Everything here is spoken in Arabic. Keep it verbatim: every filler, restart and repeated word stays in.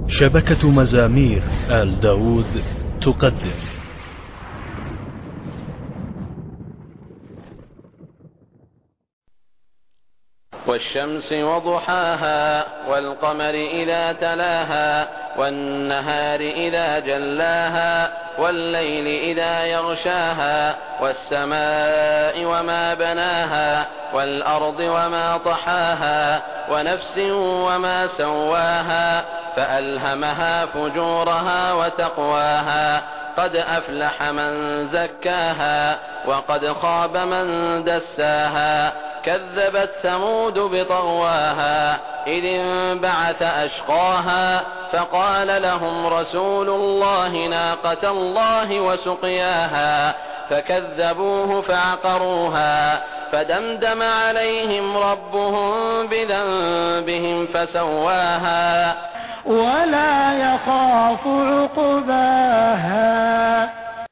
شبكة مزامير آل داود تقدم. والشمس وضحاها والقمر إذا تلاها والنهار إذا جلاها والليل إذا يغشاها والسماء وما بناها والأرض وما طحاها ونفس وما سواها فألهمها فجورها وتقواها قد أفلح من زكاها وقد خاب من دساها كذبت ثمود بطغواها إذ انبعث أشقاها فقال لهم رسول الله ناقة الله وسقياها فكذبوه فعقروها فدمدم عليهم ربهم بذنبهم فسواها ولا يخاف عقباها.